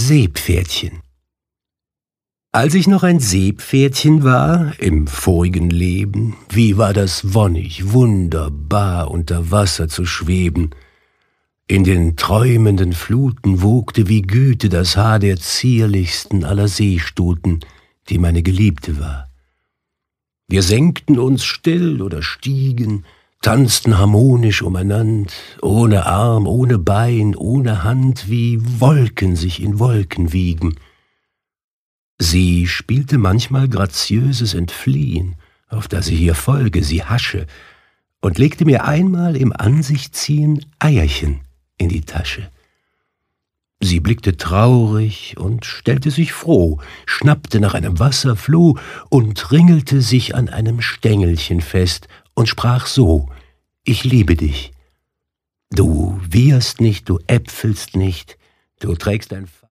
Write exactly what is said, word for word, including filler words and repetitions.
Seepferdchen. Als ich noch ein Seepferdchen war, im vorigen Leben, wie war das wonnig, wunderbar, unter Wasser zu schweben. In den träumenden Fluten wogte wie Güte das Haar der zierlichsten aller Seestuten, die meine Geliebte war. Wir senkten uns still oder stiegen, tanzten harmonisch umeinander, ohne Arm, ohne Bein, ohne Hand, wie Wolken sich in Wolken wiegen. Sie spielte manchmal graziöses Entfliehen, auf das ich ihr folge, sie hasche, und legte mir einmal im Ansichziehen Eierchen in die Tasche. Sie blickte traurig und stellte sich froh, schnappte nach einem Wasserfloh und ringelte sich an einem Stängelchen fest und sprach so: »Ich liebe dich. Du wieherst nicht, du äpfelst nicht, du trägst ein